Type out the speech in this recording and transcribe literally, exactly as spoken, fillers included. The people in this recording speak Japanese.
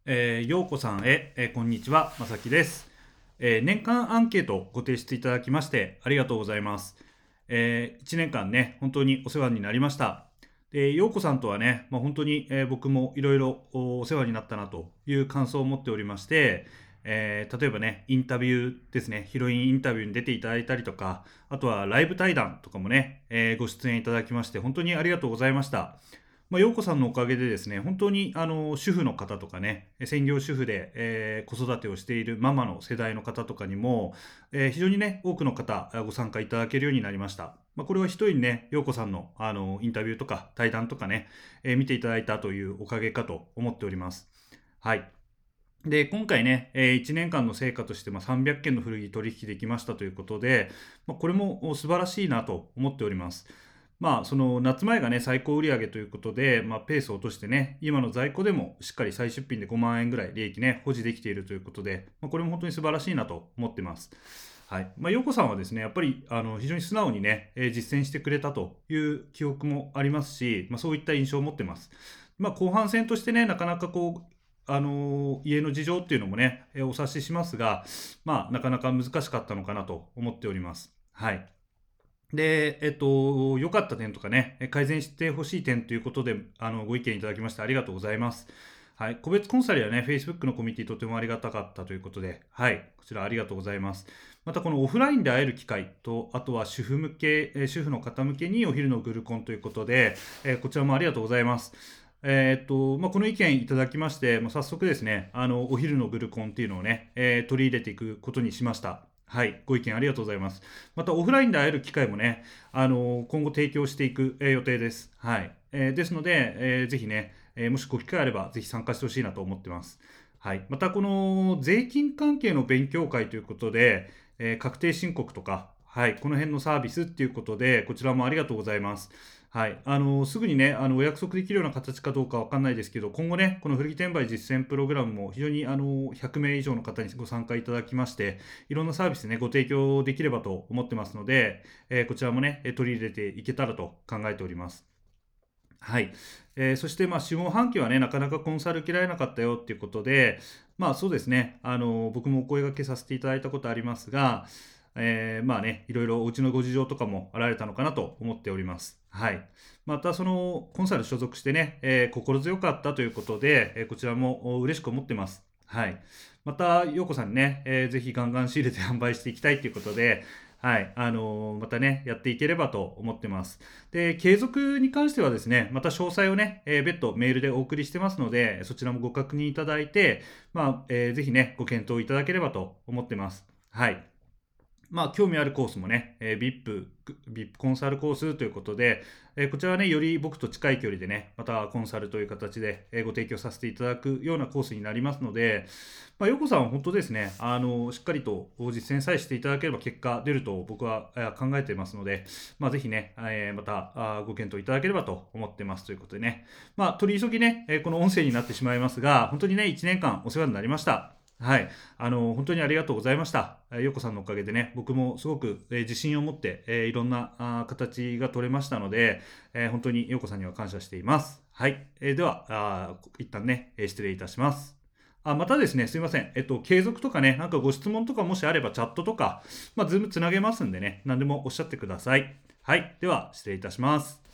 えー、ようこさんへ、えーこんにちは、まさきです、えー年間アンケートをご提出いただきましてありがとうございます。えーいちねんかんね、本当にお世話になりました。で、ようこさんとはね、まあ、本当に、えー僕もいろいろおお世話になったなという感想を持っておりまして、えー例えばね、インタビューですね、ヒロインインタビューに出ていただいたりとか、あとはライブ対談とかもね、えーご出演いただきまして、本当にありがとうございました。まあ、陽子さんのおかげでですね、本当にあの主婦の方とかね、専業主婦で、えー子育てをしているママの世代の方とかにも、えー非常にね、多くの方ご参加いただけるようになりました。まあ、これは一人ね、陽子さんのあのインタビューとか対談とかね、えー見ていただいたというおかげかと思っております。はい。で、今回ね、えーいちねんかんの成果として、まあ、さんびゃっけんの古着取引できましたということで、まあ、これもお素晴らしいなと思っております。まあ、その夏前がね、最高売上ということで、まあ、ペースを落としてね、今の在庫でもしっかり再出品でごまん円ぐらい利益ね、保持できているということで、まあ、これも本当に素晴らしいなと思ってます。はい。まあ、陽子さんはですね、やっぱりあの非常に素直にね、えー実践してくれたという記憶もありますし、まあ、そういった印象を持ってます。まあ、後半戦としてね、なかなかこう、あの家の事情っていうのもね、えーお察ししますが、まあ、なかなか難しかったのかなと思っております。はい。で、えっと、良かった点とかね、改善してほしい点ということで、あの、ご意見いただきましてありがとうございます。はい。個別コンサルやね、Facebook のコミュニティとてもありがたかったということで、はい。こちらありがとうございます。また、このオフラインで会える機会と、あとは主婦向け、えー主婦の方向けにお昼のグルコンということで、えーこちらもありがとうございます。えーっと、まあ、この意見いただきまして、まあ、早速ですね、あの、お昼のグルコンっていうのをね、えー取り入れていくことにしました。はい。ご意見ありがとうございます。また、オフラインで会える機会もね、あの、今後提供していく、えー予定です。はい。えーですので、えーぜひね、えーもしご機会あれば、ぜひ参加してほしいなと思ってます。はい。また、この税金関係の勉強会ということで、えー確定申告とか、はい、この辺のサービスっていうことで、こちらもありがとうございます。はい、あのすぐにね、あのお約束できるような形かどうかわかんないですけど、今後ね、この古着転売実践プログラムも非常にあのひゃくめい以上の方にご参加いただきまして、いろんなサービスね、ご提供できればと思ってますので、えーこちらもね、取り入れていけたらと考えております。はい。えーそして、まあ、下半期はね、なかなかコンサル受けられなかったよっていうことで、まあ、そうですね、あの、僕もお声掛けさせていただいたことありますが、えーまあね、いろいろお家のご事情とかもあられたのかなと思っております。はい。また、その、コンサル所属してね、えー心強かったということで、えーこちらもお嬉しく思ってます。はい。また、陽子さんにね、えーぜひガンガン仕入れて販売していきたいということで、はい、あのーまたね、やっていければと思ってます。で、継続に関してはですね、また詳細をね、えー別途メールでお送りしてますので、そちらもご確認いただいて、まあ、えーぜひね、ご検討いただければと思ってます。はい。まあ、興味あるコースもね、えー ブイアイピー、ブイアイピー コンサルコースということで、えーこちらはね、より僕と近い距離でね、またコンサルという形で、えーご提供させていただくようなコースになりますので、まあ、ヨコさんは本当ですね、あの、しっかりと実践さえしていただければ結果出ると僕はえー考えていますので、まあ、ぜひね、えーまたあーご検討いただければと思ってますということでね、まあ、取り急ぎね、えーこの音声になってしまいますが、本当にね、いちねんかんお世話になりました。はい。あの、本当にありがとうございました。えーようこさんのおかげでね、僕もすごく、えー自信を持って、えーいろんなあー形が取れましたので、えー本当にようこさんには感謝しています。はい。えーでは、あー一旦ね、えー失礼いたします。あ、またですね、すいません。えっと、継続とかね、なんかご質問とかもしあればチャットとか、まあ、ズームつなげますんでね、何でもおっしゃってください。はい。では、失礼いたします。